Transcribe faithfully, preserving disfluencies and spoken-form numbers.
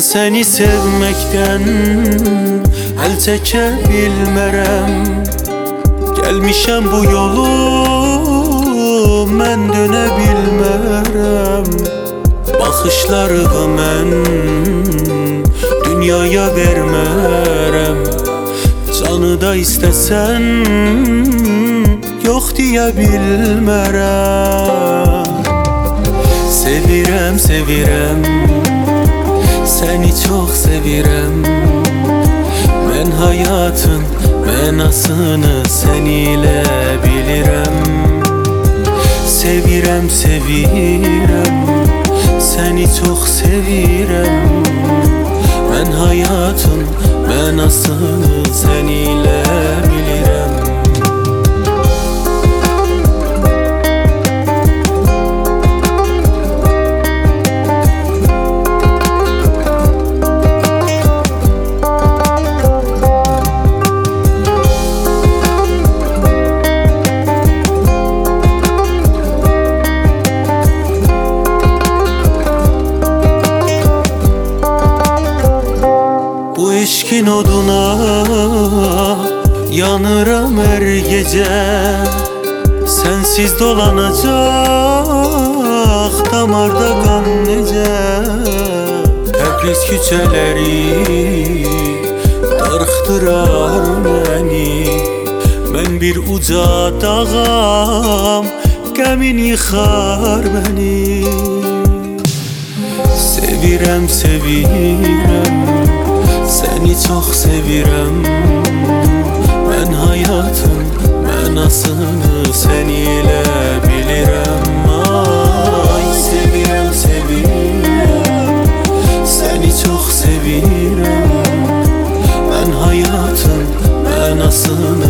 seni sevmekten el çeke bilmerem. Gelmişem bu yolu mən dönə bilmərəm. Baxışlarımı mən dünyaya vermərəm. Canı da istəsən yox deyə bilmərəm. Sevirəm, sevirəm, səni çox sevirəm. Mən hayatın mənasını sən ilə bilirəm. Sevirəm, sevirəm, səni çox sevirəm. Mən hayatın mənasını sən ilə bilirəm. Eşkin oduna yanıram her gece. Sensiz dolanacak damarda kan nece. Təbriz küçələri darıxdırar məni. Mən bir uca dağam, qəmin yıxar məni. Sevirəm, sevirəm, səni çox sevirəm. Mən hayatın mənasını sən ilə bilirəm. Ay, sevirəm, sevirəm, səni çox sevirəm. Mən hayatın mənasını